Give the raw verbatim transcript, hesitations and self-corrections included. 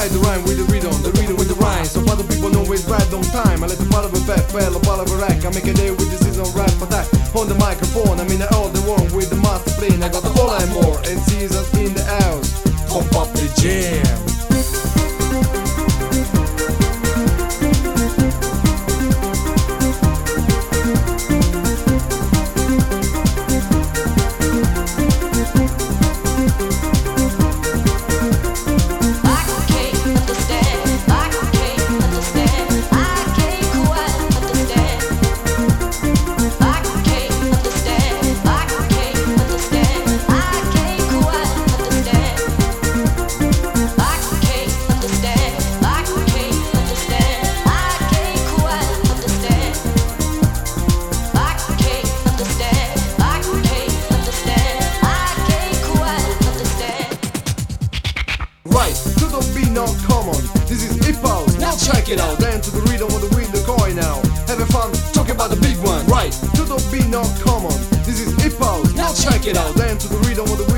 Write the rhyme with the rhythm, the rhythm with the rhyme. So other people know it's right on time. I let the part of it back, well, a part of a rack. I make a day with the season rap attack. On the microphone, I'm in the all the one with the master plan. I got the whole and more, and seasons in the house. Pump up the jam. Right, to the beat not common. This is hip house, now check it out. Dance to the rhythm of the wind, the coin now. Having fun, talking about the big one. Right, to the beat not common. This is hip house, now check it out. Dance to the rhythm of the wind.